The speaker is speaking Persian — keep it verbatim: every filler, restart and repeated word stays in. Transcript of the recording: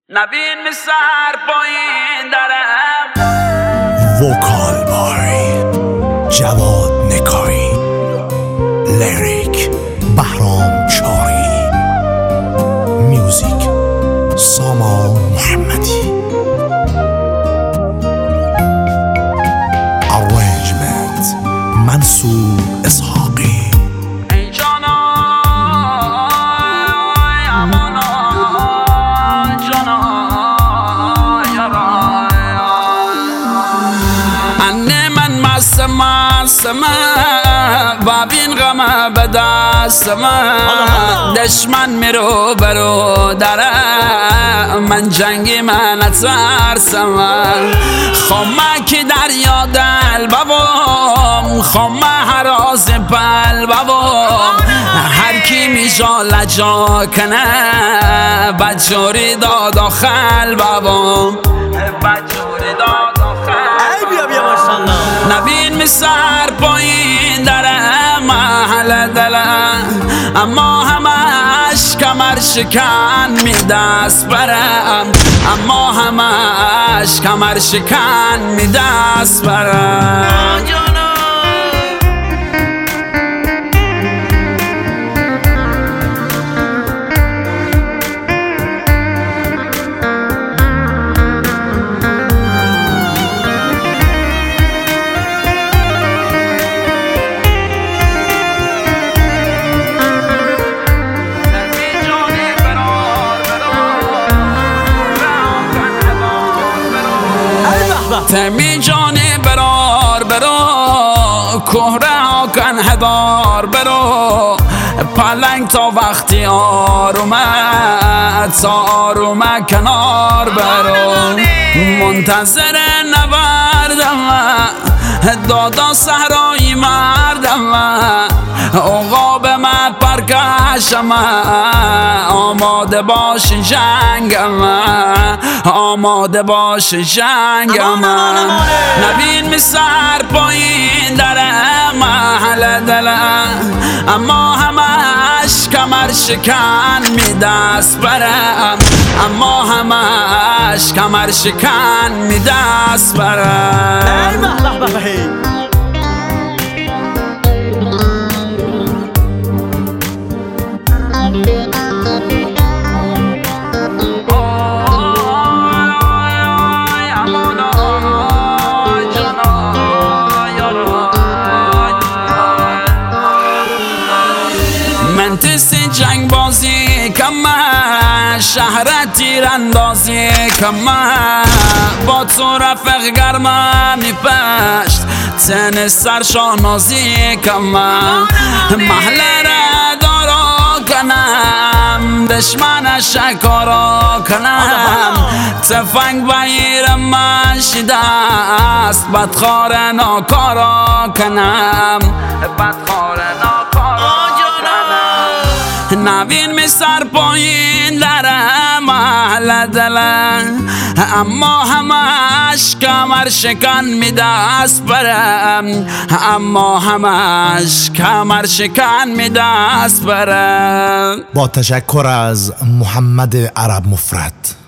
نبین می سر پایین درم وکال بای جواد نکایی، لیریک بهرام چاری، میوزیک ساما محمدی، ارنجمنت منصور اسحاقی. ای جانا امانا جانا یارا انه من مست مست و بین غم به دست من دشمن میرو برو دره من جنگی من اترسم خمکی دریا دل بابام خمه هراز پل بابام هر کی میجا لجا کنه بجوری داد آخل بابام بجوری داد آخل بیا بیا ماشاءالله. نبین می سر پایین دره محل دله اما همش کمر شکن می دست برم اما همش کمر شکن می دست برم تمی جانی برار برو کهره کن هدار برو پلنگ تا وقتی آرومه تا آرومه کنار برو منتظر نبردم دادا صحرایی مردم عقاب من پرکشم آماده باش جنگم آماده باش جنگم نبین می سر پایین دره محل دله اما همش کمر شکن می دست برم اما همش کمر شکن می دست برم من تسی جنگ بازی کمه شهر تیر اندازی کمه با تو رفق گرمه میپشت تن سرشانازی کمه محله را دارا کنم دشمن شکارا کنم تفنگ بگیرم من شیده است بدخار ناکارا کنم بدخار ناکارا نبین می سر پایین دره محل دله اما همش کمر شکن می دست برم اما همش کمر شکن می دست برم. با تشکر از محمد عرب مفرد.